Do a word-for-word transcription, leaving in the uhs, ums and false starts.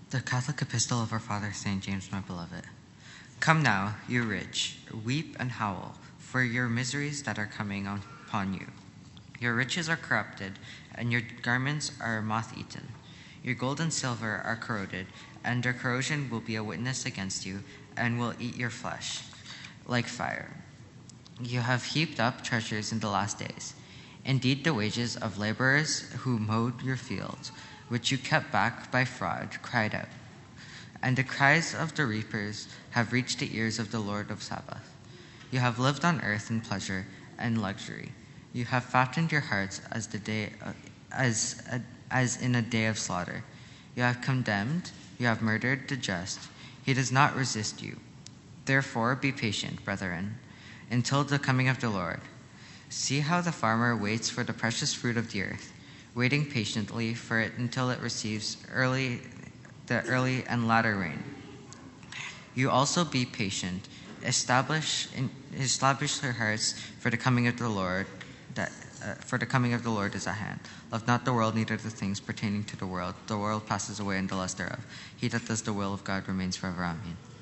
The Catholic Epistle of our Father Saint James, my beloved. Come now, you rich, weep and howl for your miseries that are coming on upon you. Your riches are corrupted, and your garments are moth-eaten. Your gold and silver are corroded, and their corrosion will be a witness against you, and will eat your flesh like fire. You have heaped up treasures in the last days. Indeed, the wages of laborers who mowed your fields, which you kept back by fraud, cried out. And the cries of the reapers have reached the ears of the Lord of Sabaoth. You have lived on earth in pleasure and luxury. You have fattened your hearts as the day, uh, as uh, as in a day of slaughter. You have condemned. You have murdered the just. He does not resist you. Therefore, be patient, brethren, until the coming of the Lord. See how the farmer waits for the precious fruit of the earth, waiting patiently for it until it receives early, the early and latter rain. You also be patient. Establish, in, establish your hearts, for the coming of the Lord. That uh, for the coming of the Lord is at hand. Love not the world, neither the things pertaining to the world. The world passes away, and the lust thereof. He that does the will of God remains forever. Amen.